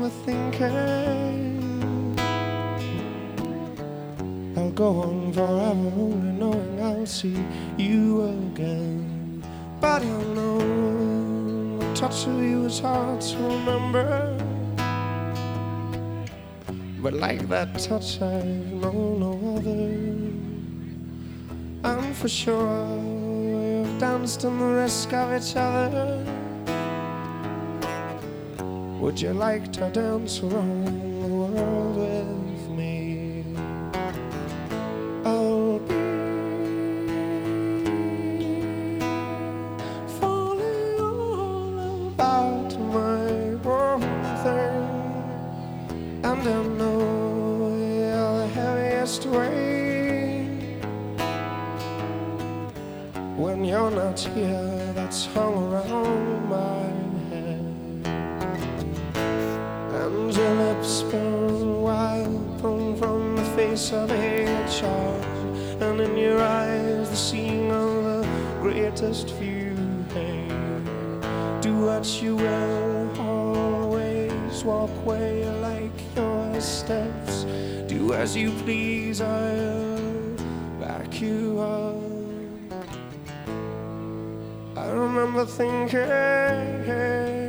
remember thinking I'll go on forever, only knowing I'll see you again. But I know the touch of you is hard to remember, but like that touch I know no other. And for sure we've danced on the risk of each other. Would you like to dance around the world with me? I'll be falling all about my own thing, and I know you're the heaviest weight. When you're not here, that's hung around my head. And your lips burn wild, thrown from the face of a child, and in your eyes the seeing of the greatest view. Hey, do what you will, always walk where you like your steps. Do as you please, I'll back you up. I remember thinking,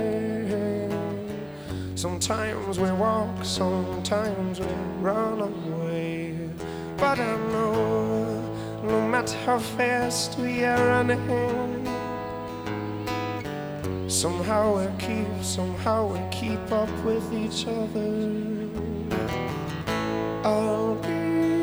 sometimes we walk, sometimes we run away. But I know, no matter how fast we are running, somehow we keep up with each other. I'll be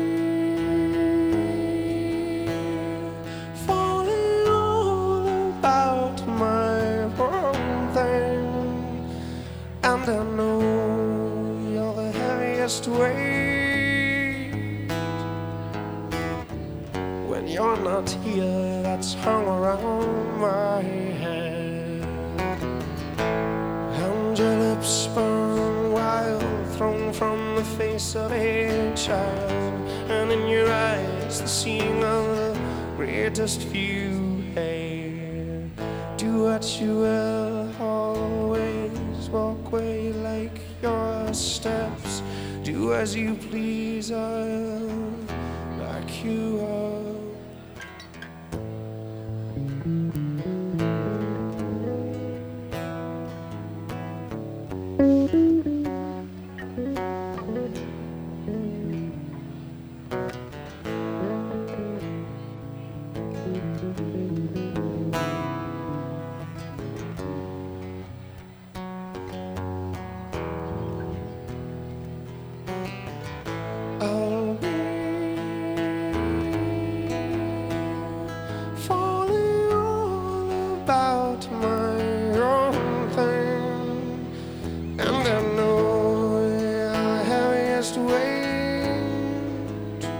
falling all about my own thing, and I know you're the heaviest weight. When you're not here, that's hung around my head. And your lips burn wild, thrown from the face of a child, and in your eyes the seeing of the greatest view. Hey, do what you will, always walk where you like your steps. Do as you please, I'll back you up. I'll be falling all about my own thing, and I know you're the heaviest weight.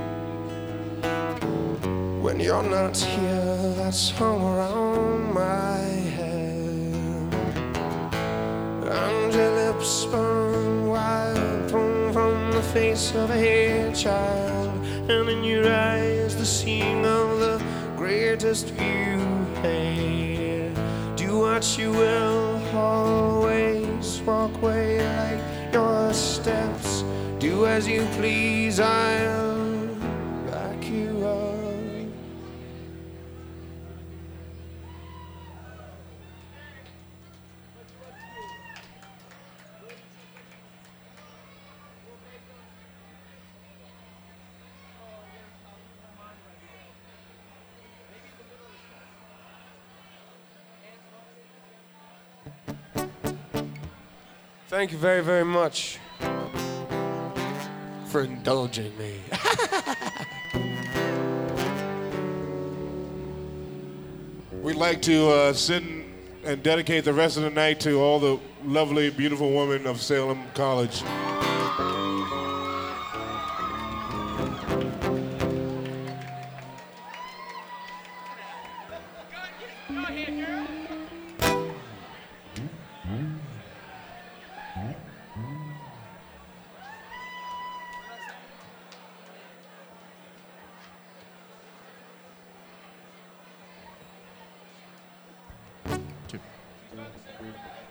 When you're not here, that's hung around my head. And your lips burn wild, thrown from the face of a child, and in your eyes the seeing of the greatest view. Hey, do what you will, always walk where you like your steps. Do as you please, I'll back you up. Thank you very, very much for indulging me. We'd like to send and dedicate the rest of the night to all the lovely, beautiful women of Salem College. Two.